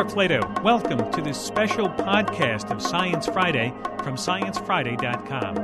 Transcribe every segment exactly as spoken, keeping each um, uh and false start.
Ira Flato. Welcome to this special podcast of Science Friday from science friday dot com.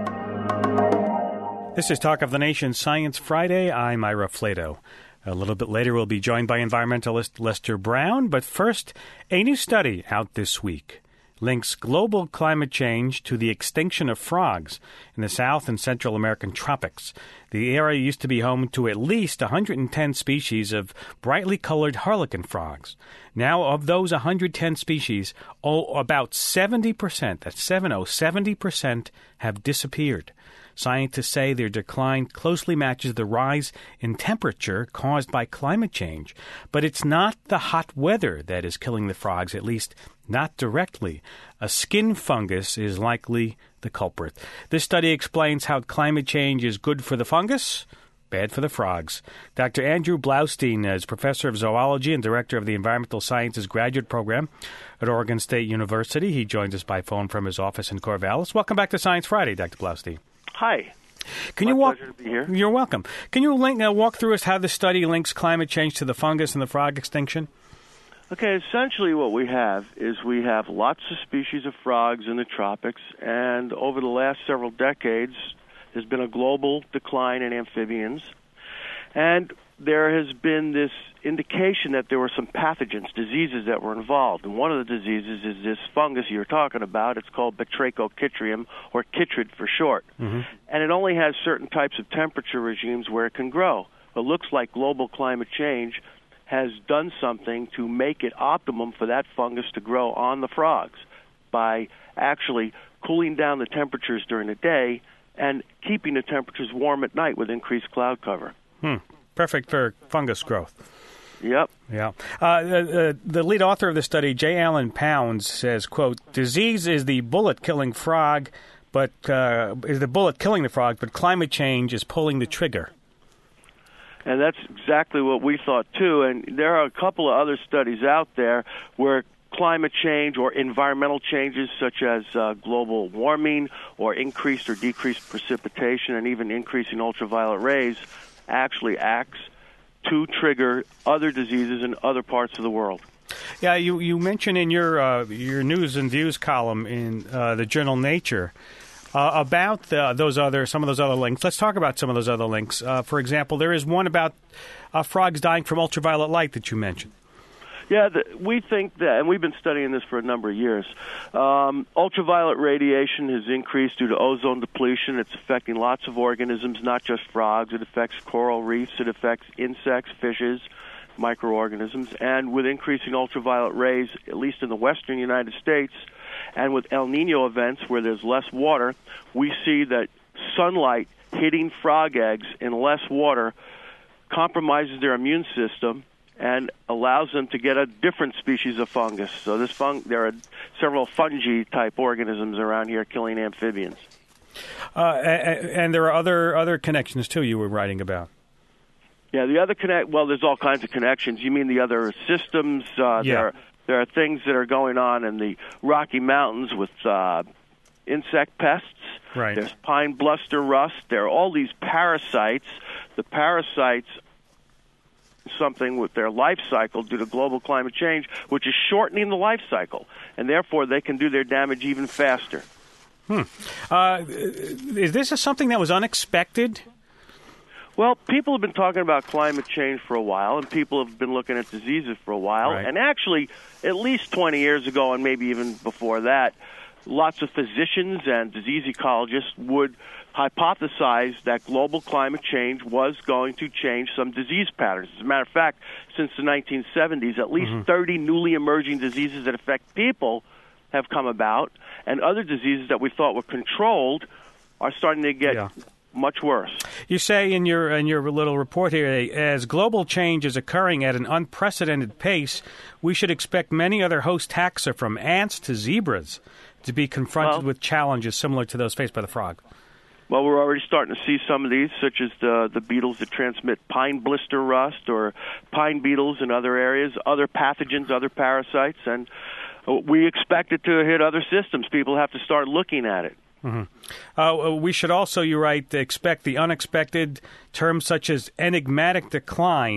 This is Talk of the Nation Science Friday. I'm Ira Flato. A little bit later, we'll be joined by environmentalist Lester Brown. But first, a new study out this week links global climate change to the extinction of frogs in the South and Central American tropics. The area used to be home to at least one hundred ten species of brightly colored harlequin frogs. Now, of those one hundred ten species, oh, about seventy percent, that's seventy, seventy percent have disappeared. Scientists say their decline closely matches the rise in temperature caused by climate change. But it's not the hot weather that is killing the frogs, at least not directly. A skin fungus is likely the culprit. This study explains how climate change is good for the fungus, bad for the frogs. Doctor Andrew Blaustein is professor of zoology and director of the Environmental Sciences Graduate Program at Oregon State University. He joins us by phone from his office in Corvallis. Welcome back to Science Friday, Doctor Blaustein. Hi. Can My you walk? pleasure to be here. You're welcome. Can you link, uh, walk through us how the study links climate change to the fungus and the frog extinction? Okay, essentially what we have is we have lots of species of frogs in the tropics, and over the last several decades, there's been a global decline in amphibians, and there has been this indication that there were some pathogens, diseases that were involved. And one of the diseases is this fungus you're talking about. It's called Batrachochytrium, or chytrid for short. Mm-hmm. And it only has certain types of temperature regimes where it can grow. It looks like global climate change has done something to make it optimum for that fungus to grow on the frogs by actually cooling down the temperatures during the day and keeping the temperatures warm at night with increased cloud cover. Hmm. Perfect for fungus growth. Yep. Yeah. Uh, the, the lead author of the study, J. Allen Pounds, says, quote, disease is the bullet killing frog, but uh, is the bullet killing the frog, but climate change is pulling the trigger. And that's exactly what we thought, too. And there are a couple of other studies out there where climate change or environmental changes such as uh, global warming or increased or decreased precipitation and even increasing ultraviolet rays actually acts to trigger other diseases in other parts of the world. Yeah, you, you mentioned in your uh, your news and views column in uh, the journal Nature uh, about the, those other some of those other links. Let's talk about some of those other links. Uh, for example, there is one about uh, frogs dying from ultraviolet light that you mentioned. Yeah, the, we think that, and we've been studying this for a number of years, um, ultraviolet radiation has increased due to ozone depletion. It's affecting lots of organisms, not just frogs. It affects coral reefs. It affects insects, fishes, microorganisms. And with increasing ultraviolet rays, at least in the western United States, and with El Nino events where there's less water, we see that sunlight hitting frog eggs in less water compromises their immune system and allows them to get a different species of fungus. So this fung- there are several fungi-type organisms around here killing amphibians. Uh, and there are other other connections, too, you were writing about. Yeah, the other connect. Well, there's all kinds of connections. You mean the other systems? Uh, yeah. There are, there are things that are going on in the Rocky Mountains with uh, insect pests. Right. There's pine bluster rust. There are all these parasites. The parasites something with their life cycle due to global climate change, which is shortening the life cycle, and therefore they can do their damage even faster. Hmm. Uh, is this a, something that was unexpected? Well, people have been talking about climate change for a while, and people have been looking at diseases for a while. Right. And actually, at least twenty years ago, and maybe even before that, lots of physicians and disease ecologists would hypothesize that global climate change was going to change some disease patterns. As a matter of fact, since the nineteen seventies, at least mm-hmm. thirty newly emerging diseases that affect people have come about, and other diseases that we thought were controlled are starting to get yeah. much worse. You say in your in your little report here, as global change is occurring at an unprecedented pace, we should expect many other host taxa, from ants to zebras, to be confronted well, with challenges similar to those faced by the frog. Well, we're already starting to see some of these, such as the the beetles that transmit pine blister rust or pine beetles in other areas, other pathogens, other parasites, and we expect it to hit other systems. People have to start looking at it. Mm-hmm. Uh, we should also, you write, expect the unexpected. Terms such as enigmatic decline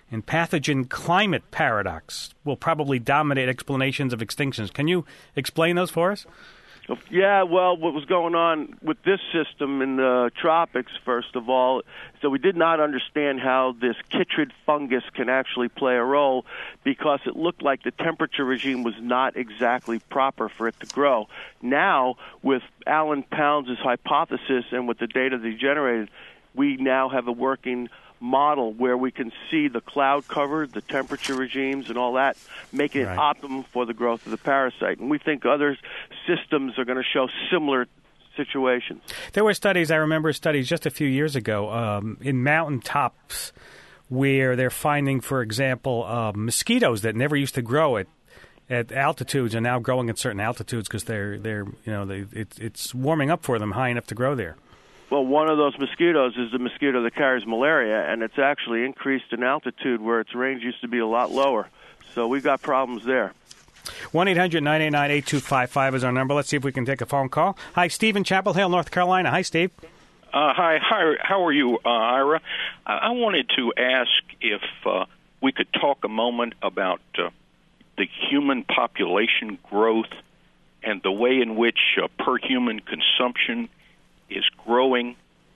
and pathogen climate paradox will probably dominate explanations of extinctions. Can you explain those for us? Yeah, well, what was going on with this system in the tropics, first of all, so we did not understand how this chytrid fungus can actually play a role because it looked like the temperature regime was not exactly proper for it to grow. Now, with Alan Pounds' hypothesis and with the data they generated, we now have a working model where we can see the cloud cover, the temperature regimes, and all that, making right. it optimum for the growth of the parasite. And we think other systems are going to show similar situations. There were studies, I remember studies just a few years ago, um, in mountaintops where they're finding, for example, uh, mosquitoes that never used to grow at at altitudes are now growing at certain altitudes because they're they're you know they, it, it's warming up for them high enough to grow there. Well, one of those mosquitoes is the mosquito that carries malaria, and it's actually increased in altitude where its range used to be a lot lower. So we've got problems there. one eight hundred nine eight nine eight two five five is our number. Let's see if we can take a phone call. Hi, Steve in Chapel Hill, North Carolina. Hi, Steve. Uh, hi, hi, how are you, uh, Ira? I, I wanted to ask if uh, we could talk a moment about uh, the human population growth and the way in which uh, per human consumption is growing,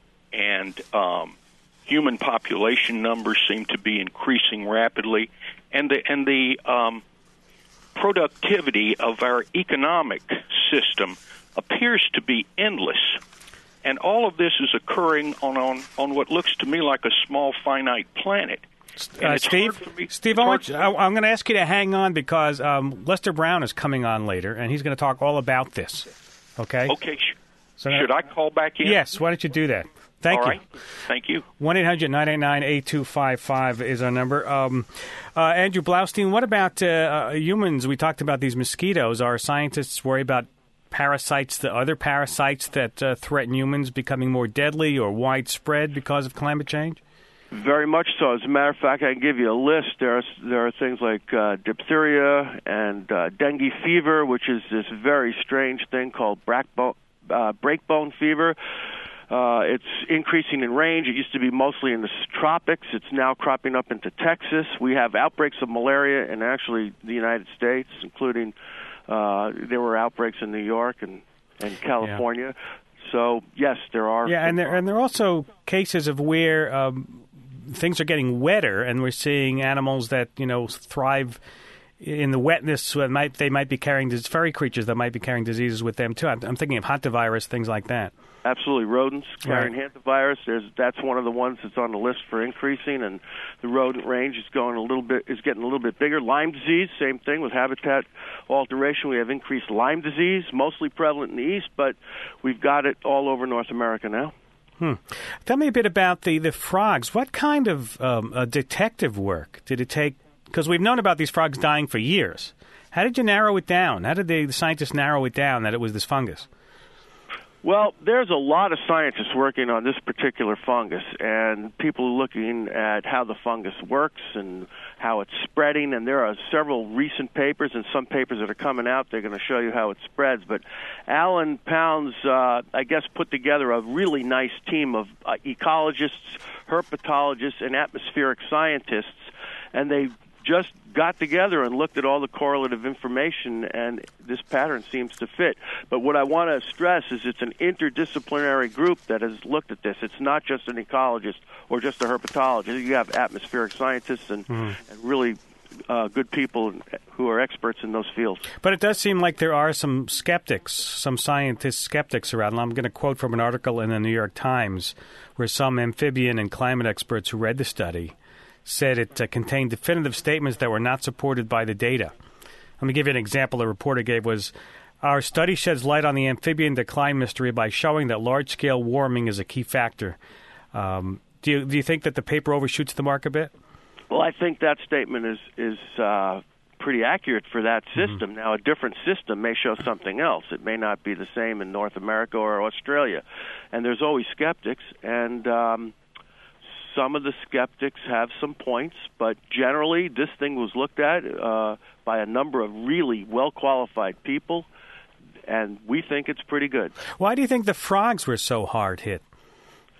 and um, human population numbers seem to be increasing rapidly, and the and the um, productivity of our economic system appears to be endless. And all of this is occurring on, on, on what looks to me like a small, finite planet. Uh, Steve, me, Steve, I want you, I, I'm going to ask you to hang on because um, Lester Brown is coming on later, and he's going to talk all about this. Okay? Okay. So Should I call back in? Yes. Why don't you do that? Thank all you. Right. Thank you. one eight hundred nine eight nine eight two five five is our number. Um, uh, Andrew Blaustein, what about uh, uh, humans? We talked about these mosquitoes. Are scientists worried about parasites, the other parasites that uh, threaten humans becoming more deadly or widespread because of climate change? Very much so. As a matter of fact, I can give you a list. There are there are things like uh, diphtheria and uh, dengue fever, which is this very strange thing called breakbone, uh, breakbone fever. Uh, it's increasing in range. It used to be mostly in the tropics. It's now cropping up into Texas. We have outbreaks of malaria in actually the United States, including uh, there were outbreaks in New York and, and California. Yeah. So, yes, there are. Yeah, and there, and there are also cases of where um, things are getting wetter, and we're seeing animals that, you know, thrive in the wetness. So might, they might be carrying, furry creatures that might be carrying diseases with them, too. I'm, I'm thinking of hantavirus, things like that. Absolutely, rodents carrying right. hantavirus. There's that's one of the ones that's on the list for increasing, and the rodent range is going a little bit is getting a little bit bigger. Lyme disease, same thing with habitat alteration. We have increased Lyme disease, mostly prevalent in the east, but we've got it all over North America now. Hmm. Tell me a bit about the, the frogs. What kind of um, uh, detective work did it take? Because we've known about these frogs dying for years. How did you narrow it down? How did they, the scientists narrow it down that it was this fungus? Well, there's a lot of scientists working on this particular fungus, and people are looking at how the fungus works and how it's spreading, and there are several recent papers and some papers that are coming out. They're going to show you how it spreads. But Alan Pounds, uh, I guess, put together a really nice team of uh, ecologists, herpetologists, and atmospheric scientists, and they just got together and looked at all the correlative information, and this pattern seems to fit. But what I want to stress is it's an interdisciplinary group that has looked at this. It's not just an ecologist or just a herpetologist. You have atmospheric scientists and, mm. and really uh, good people who are experts in those fields. But it does seem like there are some skeptics, some scientist skeptics around. And I'm going to quote from an article in the New York Times where some amphibian and climate experts who read the study said it uh, contained definitive statements that were not supported by the data. Let me give you an example the reporter gave was, our study sheds light on the amphibian decline mystery by showing that large-scale warming is a key factor. Um, do you, do you think that the paper overshoots the mark a bit? Well, I think that statement is, is uh, pretty accurate for that system. Mm-hmm. Now, a different system may show something else. It may not be the same in North America or Australia. And there's always skeptics, and Um, some of the skeptics have some points, but generally this thing was looked at uh, by a number of really well-qualified people, and we think it's pretty good. Why do you think the frogs were so hard hit?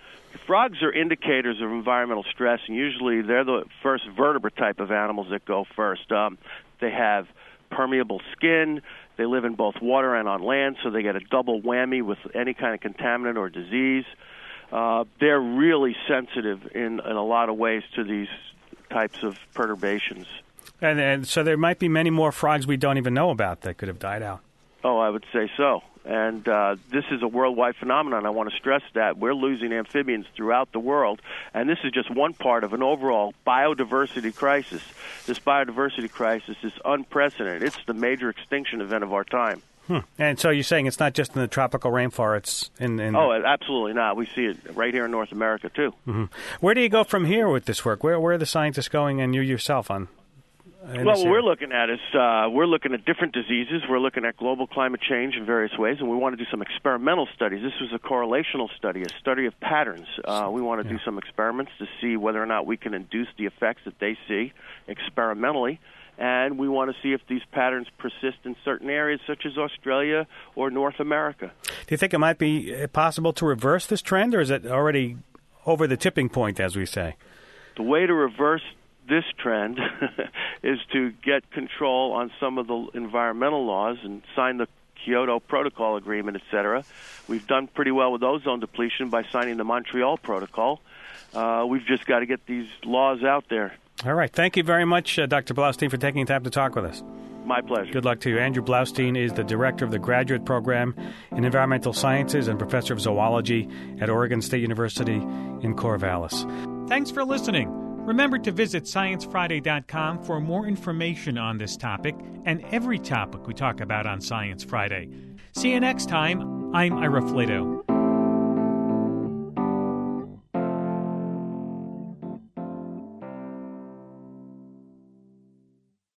frogs are indicators of environmental stress, and usually they're the first vertebrate type of animals that go first. Um, they have permeable skin. They live in both water and on land, so they get a double whammy with any kind of contaminant or disease. Uh, they're really sensitive in, in a lot of ways to these types of perturbations. And, and so there might be many more frogs we don't even know about that could have died out. Oh, I would say so. And uh, this is a worldwide phenomenon. I want to stress that. We're losing amphibians throughout the world, and this is just one part of an overall biodiversity crisis. This biodiversity crisis is unprecedented. It's the major extinction event of our time. Hmm. And so you're saying it's not just in the tropical rainforests? In, in oh, absolutely not. We see it right here in North America, too. Mm-hmm. Where do you go from here with this work? Where, where are the scientists going, and you yourself on? Well, what we're looking at is uh, we're looking at different diseases. We're looking at global climate change in various ways, and we want to do some experimental studies. This was a correlational study, a study of patterns. Uh, we want to yeah. do some experiments to see whether or not we can induce the effects that they see experimentally, and we want to see if these patterns persist in certain areas such as Australia or North America. Do you think it might be possible to reverse this trend, or is it already over the tipping point, as we say? The way to reverse this trend is to get control on some of the environmental laws and sign the Kyoto Protocol Agreement, et cetera. We've done pretty well with ozone depletion by signing the Montreal Protocol. Uh, we've just got to get these laws out there. All right. Thank you very much, uh, Doctor Blaustein, for taking time to talk with us. My pleasure. Good luck to you. Andrew Blaustein is the director of the graduate program in environmental sciences and professor of zoology at Oregon State University in Corvallis. Thanks for listening. Remember to visit science friday dot com for more information on this topic and every topic we talk about on Science Friday. See you next time. I'm Ira Flato.